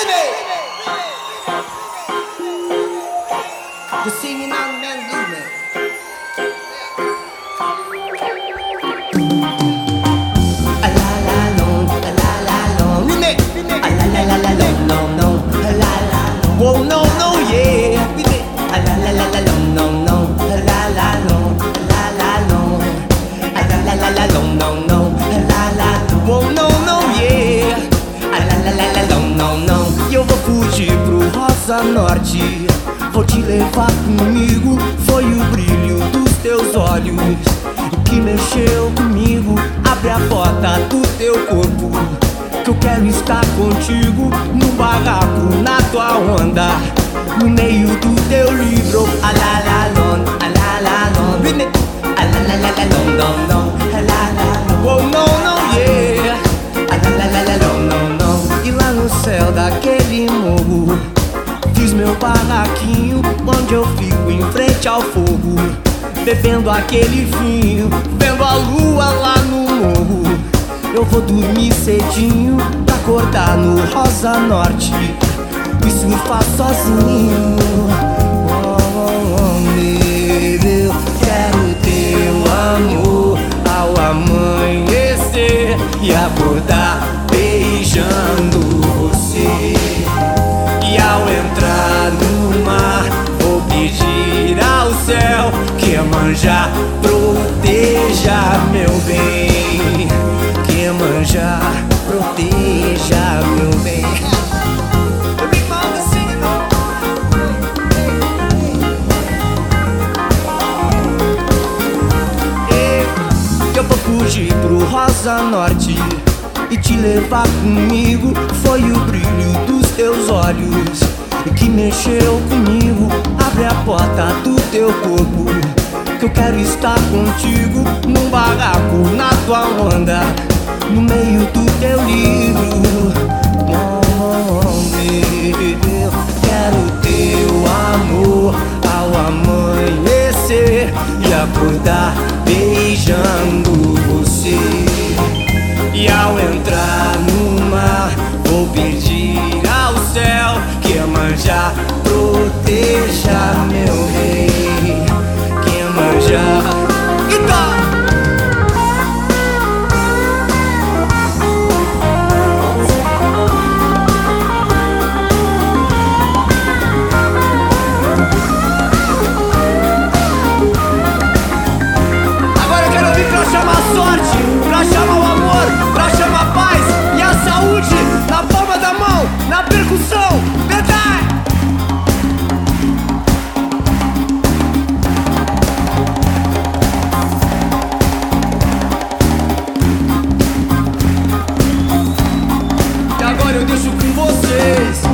The singing on man movement. A la la long, a la la long. Remix. A la la la la long, long, long. A la la long. Whoa, no, no, yeah. A la la la la long, long, long. A la la long, a la la long. A la la la la long, long, long. A la la. Whoa, no, no, yeah. A la la la la long, long, long. E eu vou fugir pro Rosa Norte. Vou te levar comigo. Foi o brilho dos teus olhos que mexeu comigo. Abre a porta do teu corpo, que eu quero estar contigo. No barraco, na tua onda, no meio do teu livro. A la la long, a la la long. A la la la la long, long, long. A la la long. Oh, no, no, yeah. A la la la la long, long, long. E lá no céu daquele morro fiz meu barraquinho, onde eu fico em frente ao fogo, bebendo aquele vinho, vendo a lua lá no morro. Eu vou dormir cedinho pra acordar no Rosa Norte e surfar sozinho. Eu quero teu amor ao amanhecer e acordar beijando você. E ao entrar no mar, vou pedir ao céu que Iemanjá proteja meu bem. Que Iemanjá proteja meu bem. Eu vou fugir pro Rosa Norte e te levar comigo. Foi o brilho dos teus olhos que mexeu comigo. Abre a porta do teu corpo, que eu quero estar contigo. Num barraco, na tua onda, no meio do teu livro. Eu quero teu amor ao amanhecer e acordar beijando você. E ao entrar no mar, vou pedir ao céu que Iemanjá proteja meu rei. Que Iemanjá. Agora eu quero ouvir pra chamar sorte, pra chamar o amor, pra chamar a paz e a saúde na palma da mão, na percussão. Verdade! E agora eu deixo com vocês